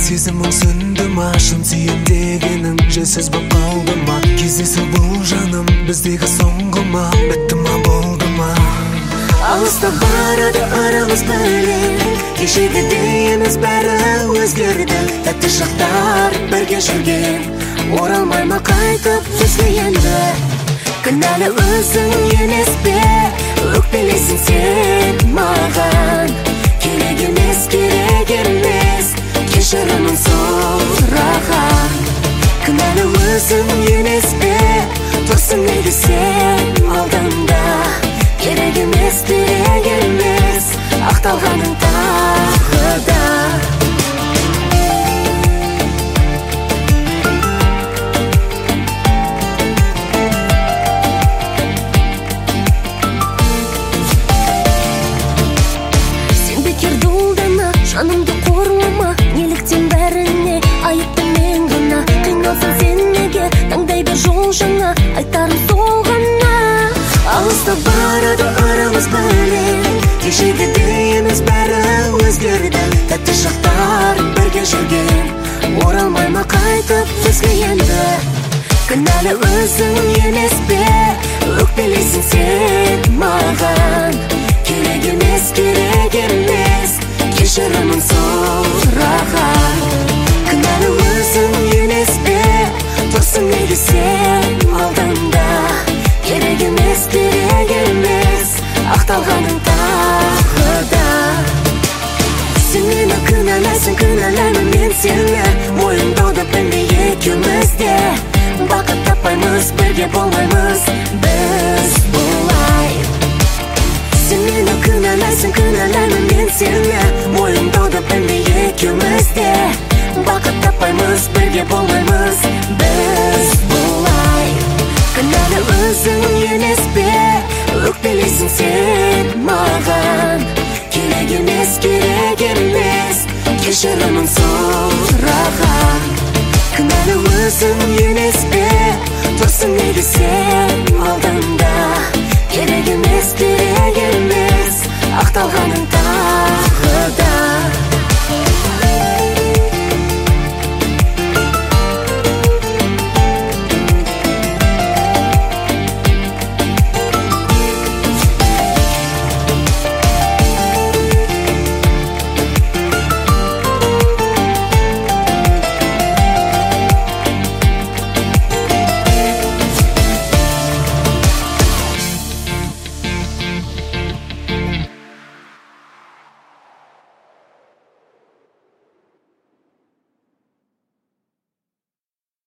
сезімің сүнді ма, шын сүйем дегенің жайсыз боп қалды ма? Кездесу бұл жаным біздегі соңғы ма, бітті ма, болды ма? Алыста барады арамыз бөлек, кешегідей емес бәрі өзгерді. Тәтті шақтар бірге жүрген, оралмай ма қайтып бізге енді? Кінәлі өзің емес пе, өкпелейсің сен маған? Керек емес, кешірімін сұраған. Кінәлі өзің емес пе, тұрсың неге сен алдымда? Керек емес, ақталғаның тағы да. Жанымды қорлама, неліктен бәріне айыпты мен ғана? Қиналсың сен неге, таңдай бер жол жаңа, айтарым сол ғана. Алыста барады арамыз бөлек, кешегідей емес бәрі өзгерді. Тәтті шақтар бірге жүрген, оралмай ма қайтып бізге енді? Кінәлі өзің емес пе, өкпелейсің сен маған? Керек емес, кешірімін сұраған. Кінәлі өзің емес пе, тұрсың неге сен алдымда? Керек емес, ақталғаның тағы да. Сен мені кінәлаймын мен сені, мойындауды білмей екеуміз де. Бақыт таппаймыз, бірге болмаймыз біз бұлай. Сен мені кінәлаймын мен сені, мойындауды білмей екеуміз де. Бақыт таппаймыз, бірге болмаймыз біз бұлай. Кінәлі өзің емес пе, өкпелейсің сен маған? Керек емес, кешірімін сұраған. Кінәлі өзің емес пе, тұрсың неге сен алдымда? Керек емес, ақталғаның тағы да.